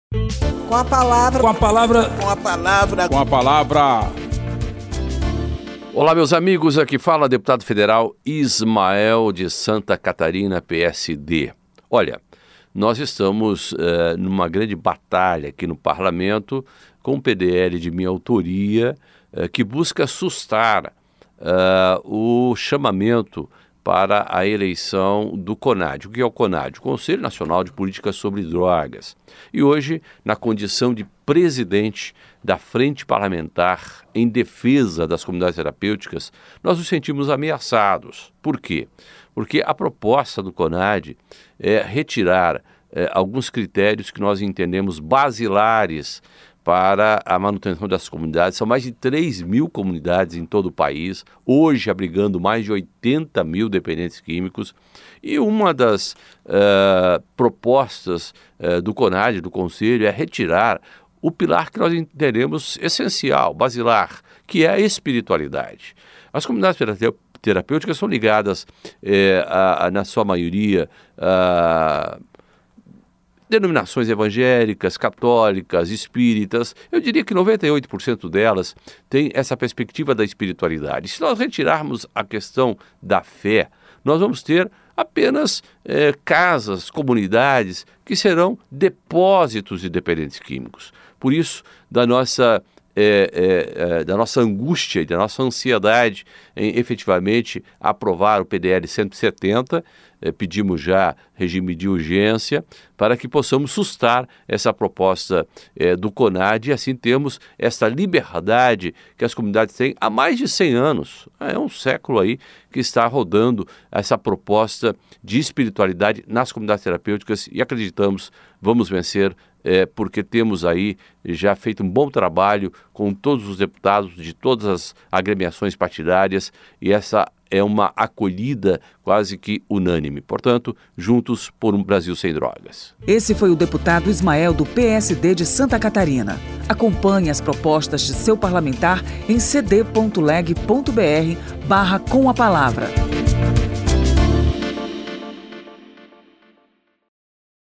Com a palavra. Com a palavra. Com a palavra. Com a palavra. Olá, meus amigos, aqui fala deputado federal Ismael de Santa Catarina, PSD. Olha, nós estamos numa grande batalha aqui no parlamento com um PDL de minha autoria que busca sustar o chamamento para a eleição do CONAD. O que é o CONAD? O Conselho Nacional de Políticas sobre Drogas. E hoje, na condição de presidente da Frente Parlamentar em defesa das comunidades terapêuticas, nós nos sentimos ameaçados. Por quê? Porque a proposta do CONAD é retirar alguns critérios que nós entendemos basilares para a manutenção das comunidades. São mais de 3 mil comunidades em todo o país, hoje abrigando mais de 80 mil dependentes químicos. E uma das propostas do CONAD, do Conselho, é retirar o pilar que nós entendemos essencial, basilar, que é a espiritualidade. As comunidades terapêuticas são ligadas, na sua maioria, a denominações evangélicas, católicas, espíritas. Eu diria que 98% delas têm essa perspectiva da espiritualidade. Se nós retirarmos a questão da fé, nós vamos ter apenas casas, comunidades que serão depósitos de dependentes químicos. Por isso, da nossa angústia e da nossa ansiedade em efetivamente aprovar o PDL 170, pedimos já regime de urgência para que possamos sustar essa proposta do CONAD e assim termos essa liberdade que as comunidades têm há mais de 100 anos. É um século aí que está rodando essa proposta de espiritualidade nas comunidades terapêuticas e acreditamos vamos vencer porque temos aí já feito um bom trabalho com todos os deputados de todas as agremiações partidárias e essa é uma acolhida quase que unânime. Portanto, juntos por um Brasil sem drogas. Esse foi o deputado Ismael do PSD de Santa Catarina. Acompanhe as propostas de seu parlamentar em cd.leg.br/com a palavra.